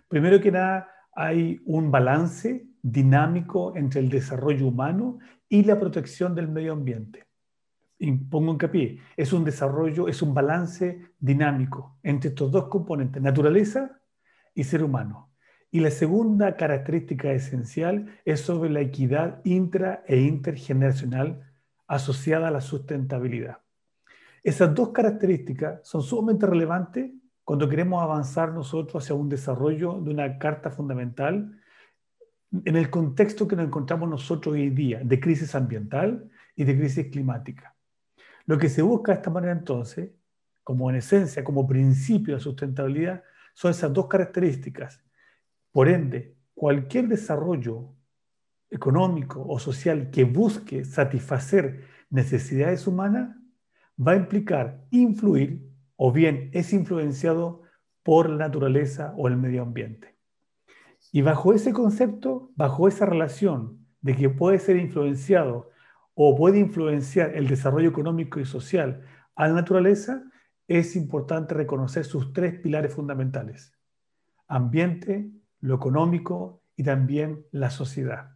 Primero que nada, hay un balance dinámico entre el desarrollo humano y la protección del medio ambiente. Y pongo hincapié, es un desarrollo, es un balance dinámico entre estos dos componentes, naturaleza y ser humano. Y la segunda característica esencial es sobre la equidad intra e intergeneracional asociada a la sustentabilidad. Esas dos características son sumamente relevantes cuando queremos avanzar nosotros hacia un desarrollo de una carta fundamental en el contexto que nos encontramos nosotros hoy día de crisis ambiental y de crisis climática. Lo que se busca de esta manera entonces, como en esencia, como principio de sustentabilidad, son esas dos características. Por ende, cualquier desarrollo económico o social que busque satisfacer necesidades humanas va a implicar influir o bien es influenciado por la naturaleza o el medio ambiente. Y bajo ese concepto, bajo esa relación de que puede ser influenciado o puede influenciar el desarrollo económico y social a la naturaleza, es importante reconocer sus tres pilares fundamentales: ambiente, lo económico y también la sociedad.